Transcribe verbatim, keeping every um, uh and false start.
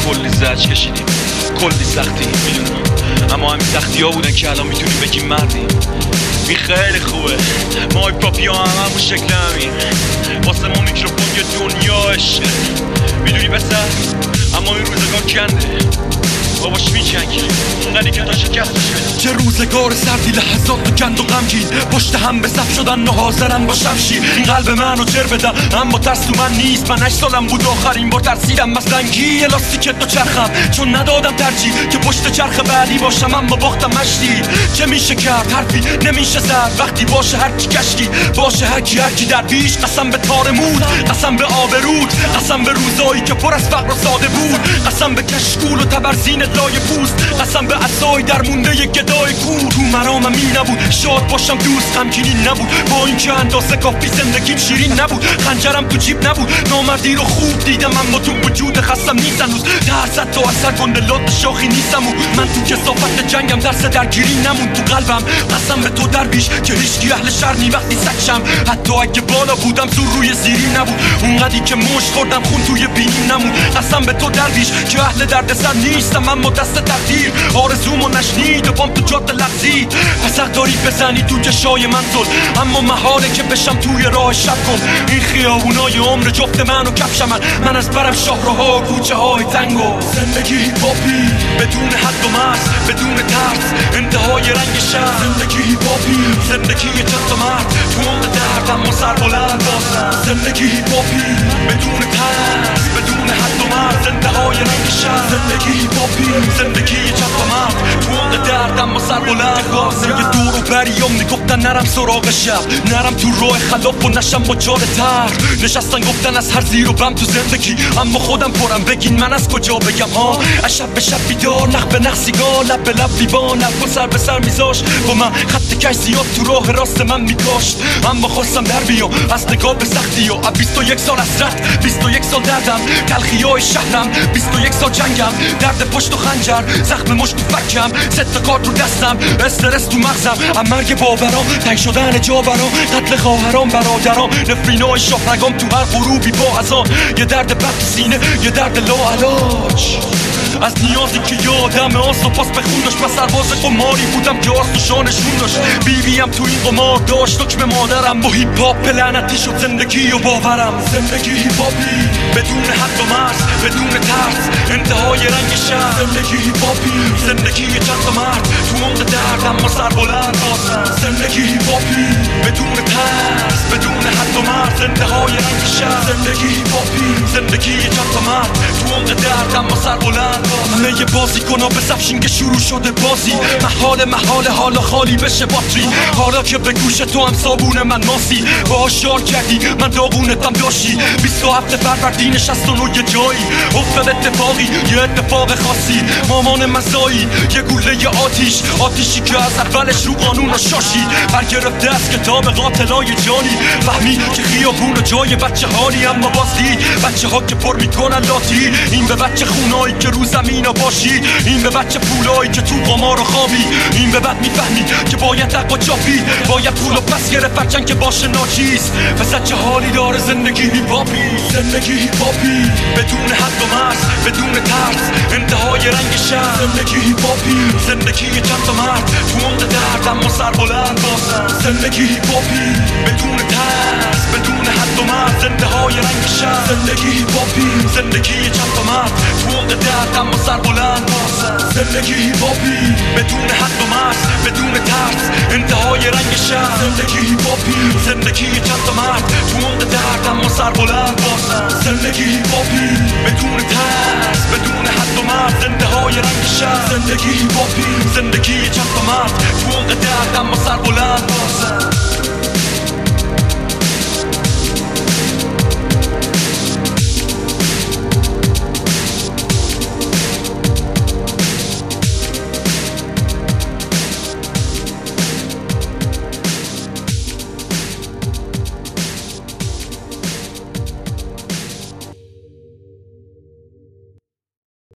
کلی زج کشیدیم، کلی سختی میدونم، اما همین سختی ها بودن که الان میتونیم بگیم مردیم. این خیلی خوبه، ما پاپی ها هم همون شکل همین، واسه ما میکروفون یه دنیا عشقه، میدونی بسر اما این روزگار کنده باباش میچنگی اونقدی که تا شکستش بده. چه روزگار سردی، لحظات گند و غمگین، پشت هم به صف شدن و حاضرن با شمشیر این قلب منو جر بدن، اما ترس تو من نیست. من هشت سالم بود آخرین بار ترسیدم از رنگی لاستیک دو چرخم، چون ندادم ترجیح که پشت چرخ بعدی باشم، اما باختم مشتی. چه میشه کرد حرفی نمیشه زد وقتی باشه هرچی کشکی، باشه هرکی هرکی در پیش. قسم به تار مود، قسم به آبرود، قسم به روزایی که پر از فقر و ساده بود، قسم به کشکول و تبرزین لای پوست، قسم به عصای در مونده ی گدای کور. تو مرامم این نبود شاد باشم دوست، غمگینی نبود با اینکه اندازه کافی زندگیم شیرین نبود. خنجرم تو جیب نبود، نامردی رو خوب دیدم اما تو وجود خستم نیست هنوز. ترست تا اثر گنده لات شاخی نیستم و من تو کثافت جنگم، درس درگیری نمون تو قلبم. قسم به تو درویش که هیچکی اهل شر نی وقتی سکشم، حتی اگه بالا بودم زور روی زیری نبود، اونقدی که مشت خوردم خون توی بینیم نمون. قسم به تو درویش که اهل دردسر نیستم، اما دست تقدیر آرزومو نشنید و بام تو جاده لغزید. پس حق داری بزنی تو چشای منزل، اما محاله که بشم توی راه شب کن. این خیابونای عمر جفت من و کفشم، من, من از برم شهرها کوچه های تنگو. زندگی هیپاپی بدون حد و مرز، بدون ترس انتهای رنگ شهر. زندگی هیپاپی، زندگی چند تا مرد تو عمق درد اما سر بلند بازم. زندگی هیپاپی بدون ترس، بدون حد و مرز انتهای رنگ شهر. زندگی هیپاپی، زندگی چند تا مرد تو عمق درد اما سر بلند بازم. یه دور و بریام میگفتن نرم سراغ شب، نرم تو راه خلاف و نشم با جال تر. نشستن گفتن از هر زیر و بم تو زندگی، اما خودم پرم بگین من از کجا بگم ها. از شب به شب بیدار، نخ به نخ سیگار، لب به لب لیوان، لب و سر به سر میذاش با من خط کش زیاد تو راه راست من میکاشت. اما خواستم در بیام از نگاه به سختی و بیست و یک سال حسرت، بیست و یک سال دردم، تلخیای شهرم، بیست و یک سال جنگم، درد پشت و خنجر، زخم مشت تو فکم، ست کارت رو دستم، استرس تو مغزم، ام مرگ باورام، تنگ شدن جا برام، قتل خواهرام برادرام، نفرینای شاهرگام تو هر غروبی با ازان. یه درد بد تو سینه، یه درد لاعلاج از نیازی که یادم آس و پاس به خون داشت. من سرباز قماری بودم که آس و شانشون داشت، بیویم تو این قمار داشت حکم مادرم. با هیپ هاپ لعنتی شد زندگی و باورم. زندگی هیپ هاپی بدون حد و مرز، بدون ترس انتهای رنگ شهر. زندگی هیپ هاپی، زندگی چند تا مرد تو عمق درد اما سر بلند بازم. زندگی هیپ هاپی بدون ترس، بدون حد و مرز انتهای رنگ شهر. زندگی هیپ هاپی، زندگی چند تا مرد تو عمق درد اما سر بلند. همه یه بازی کنا به صفشین که شروع شده بازی، محال محال حالا خالی بشه باتری. حالا که به گوش تو هم صابون من ماسی، با شار کردی من داغونتم داشتی. بیست و هفت فروردین شصت و نه یه جایی افتاد اتفاقی، یه اتفاق خاصی، مامان مزایی، یه گوله یه آتیش، آتیشی که از اولش رو قانون رو شاشی. برگرفته از کتاب قاتلای جانی، فهمی که خیابون و جای بچه حالی، اما باز دید بچه ها که پر میکنن لاتی. این به بچه خونایی که رو زمین باشی، این به بچه پولایی که تو قمار و خوابی. این به بعد میفهمی که باید تقوا چاپی، باید پول و پس گرفت هرچند که باشه ناچیز. پس چه حالی داره زندگی هیپاپی. زندگی هیپاپی بدون حد و مرز، بدون ترس انتهای رنگ شهر. زندگی هیپاپی، زندگی چند تا مرد تو عمق درد اما سر بلند بازم. زندگی هیپاپی بدون ترس، بدون حد و مرز انتهای رنگ شهر. زندگی هیپاپی، زندگی چند تا مرد تو عمق درد اما سر بلند بازم. زندگی هیپاپی بدون حد و مرز، بدون ترس انتهای رنگ شهر. زندگی هیپاپی، زندگی چند تا مرد تو عمق درد اما سر بلند بازم. زندگی هیپاپی بدون ترس، بدون حد و مرز انتهای رنگ شهر. زندگی هیپاپی، زندگی چند تا مرد تو عمق درد اما سر بلند بازم.